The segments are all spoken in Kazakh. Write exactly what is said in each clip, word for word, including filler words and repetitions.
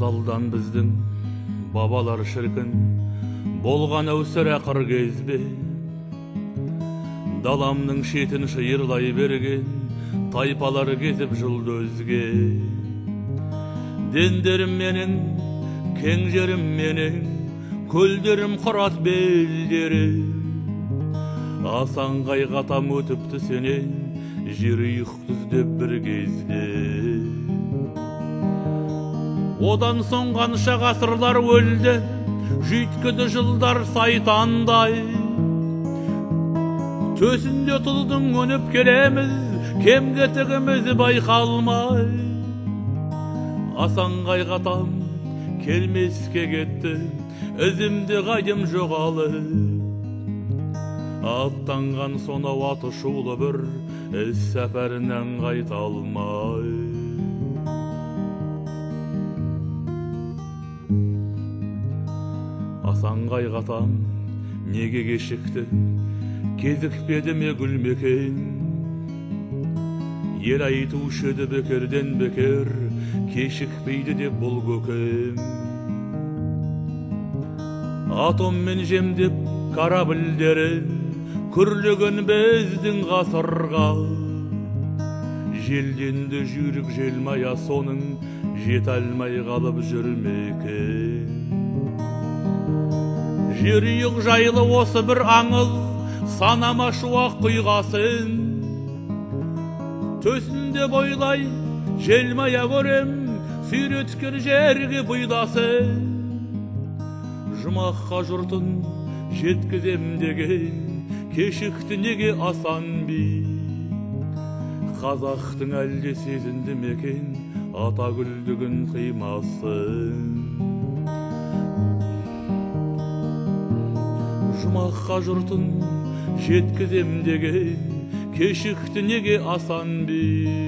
Азалдан біздің бабалар шіркін болған әусір ақыр кезбе, даламның шетін шиырлай берген тайпалар кезіп жұлдызге. Дендерім менің, кең жерім менің, көлдерім құрат белдерім. Асан қайғатам өтіпті сенен, жері ұйықтыз бір кезде. Одан соң қанша ғасырлар өлді, жүйткіді жылдар сайтандай. Төсінде тұздың өніп келеміз, кем кетігіміз байқалмай. Асан қайғатам келмеске кетті, ізімді қайдым жоғалы. Аттанған сонау аты шулы бір іс сәпәрінен қайта алмай. Асан қайғатам неге кешікті, кезікпеді ме гүлмекен. Ел айтушы еді бекерден бекер, кешікпейді деп бұл көкем. Атоммен жемдеп корабльдерін күрлігін біздің ғасырға. Желденді жүйрік желмая соның жет алмай қалып жүрмекен. Жерүйік жайлы осы бір аңыз, санама шуақ құйғасын. Төсінде бойлай желмая көрем, сүйреткер жерге бұйдасын. Жұмаққа жұртын жеткізем деген, кешікті неге асан би. Қазақтың әлде сезінді мекен, ата гүлдігін қимасын. Жұмаққа жұртын жеткізем деген, кешікті неге асан би.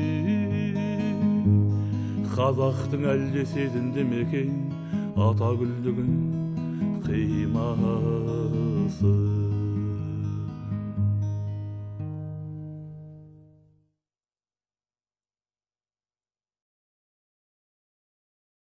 Қазақтың әлде сезінді мекен, ата гүлдігін қимасын.